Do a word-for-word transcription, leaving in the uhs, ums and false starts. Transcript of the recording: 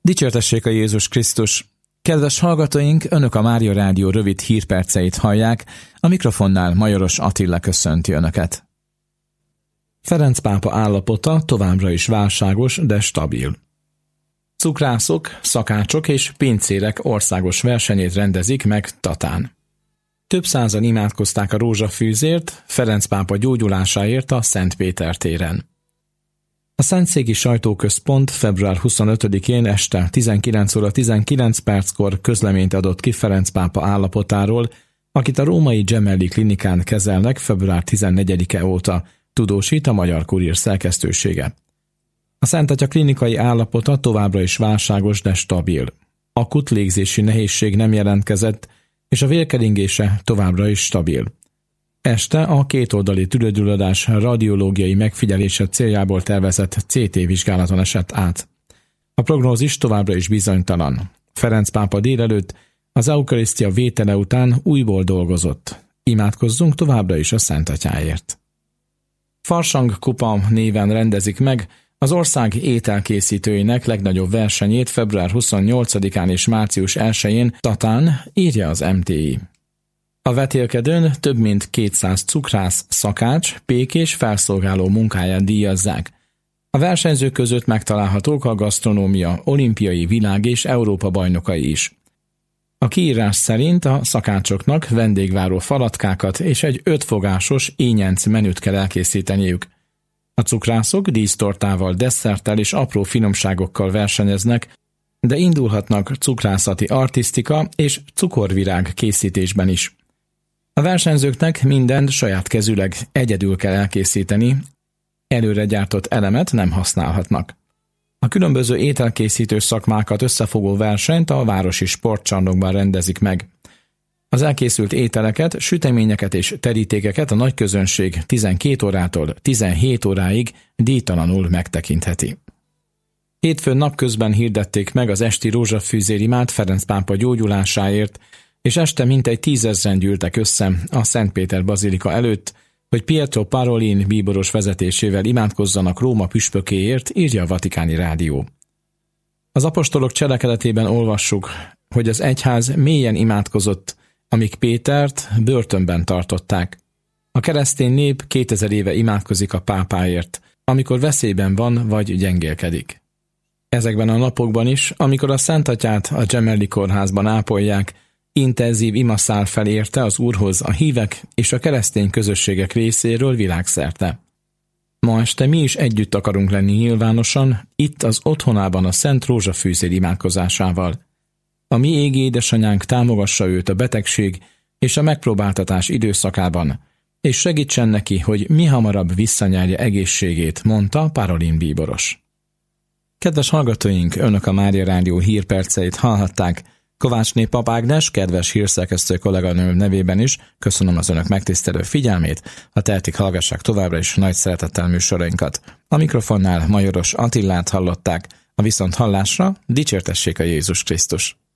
Dicsértessék a Jézus Krisztus! Kedves hallgatóink, Önök a Mária Rádió rövid hírperceit hallják, a mikrofonnál Majoros Attila köszönti Önöket. Ferenc pápa állapota továbbra is válságos, de stabil. Cukrászok, szakácsok és pincérek országos versenyét rendezik meg Tatán. Több százan imádkozták a rózsafűzért, Ferenc pápa gyógyulásáért a Szent Péter téren. A Szentszéki Sajtóközpont február huszonötödikén este tizenkilenc óra tizenkilenc perckor közleményt adott ki Ferenc pápa állapotáról, akit a római Gemelli klinikán kezelnek február tizennegyedike óta, tudósít a Magyar Kurír szerkesztősége. A Szent Atya klinikai állapota továbbra is válságos, de stabil. Akut légzési nehézség nem jelentkezett, és a vérkeringése továbbra is stabil. Este a kétoldali tüdőgyulladás radiológiai megfigyelése céljából tervezett cé té vizsgálaton esett át. A prognózis továbbra is bizonytalan. Ferenc pápa délelőtt az eukarisztia vétele után újból dolgozott. Imádkozzunk továbbra is a Szent Atyáért. Farsang Kupa néven rendezik meg az ország ételkészítőinek legnagyobb versenyét február huszonnyolcadikán és március elsején Tatán, írja az em té i. A vetélkedőn több mint kétszáz cukrász, szakács, pék és felszolgáló munkáját díjazzák. A versenyzők között megtalálhatók a gasztronómia olimpiai, világ és Európa bajnokai is. A kiírás szerint a szakácsoknak vendégváró falatkákat és egy ötfogásos ínyenc menüt kell elkészíteniük. A cukrászok dísztortával, desszerttel és apró finomságokkal versenyeznek, de indulhatnak cukrászati artisztika és cukorvirág készítésben is. A versenyzőknek mindent saját kezűleg egyedül kell elkészíteni, előre gyártott elemet nem használhatnak. A különböző ételkészítő szakmákat összefogó versenyt a városi sportcsarnokban rendezik meg. Az elkészült ételeket, süteményeket és terítékeket a nagyközönség tizenkét órától tizenhét óráig díjtalanul megtekintheti. Hétfőn napközben hirdették meg az esti rózsafűzérimát Ferenc pápa gyógyulásáért, és este mintegy tízezren gyűltek össze a Szent Péter bazilika előtt, hogy Pietro Parolin bíboros vezetésével imádkozzanak Róma püspökéért, írja a Vatikáni Rádió. Az apostolok cselekedetében olvassuk, hogy az egyház mélyen imádkozott, amíg Pétert börtönben tartották. A keresztény nép kétezer éve imádkozik a pápáért, amikor veszélyben van vagy gyengélkedik. Ezekben a napokban is, amikor a Szent Atyát a Gemelli kórházban ápolják, intenzív imaszál felérte az Úrhoz a hívek és a keresztény közösségek részéről világszerte. Ma este mi is együtt akarunk lenni nyilvánosan, itt az otthonában a Szent Rózsafűzér imádkozásával. A mi égi édesanyánk támogassa őt a betegség és a megpróbáltatás időszakában, és segítsen neki, hogy mi hamarabb visszanyerje egészségét, mondta Parolin bíboros. Kedves hallgatóink, Önök a Mária Rádió hírperceit hallhatták. Kovácsné Pap Ágnes, kedves hírszerkesztő kolléganőm nevében is köszönöm az Önök megtisztelő figyelmét, ha tehetik, hallgassák továbbra is nagy szeretettel műsorainkat. A mikrofonnál Majoros Attilát hallották, a viszonthallásra dicsértessék a Jézus Krisztus.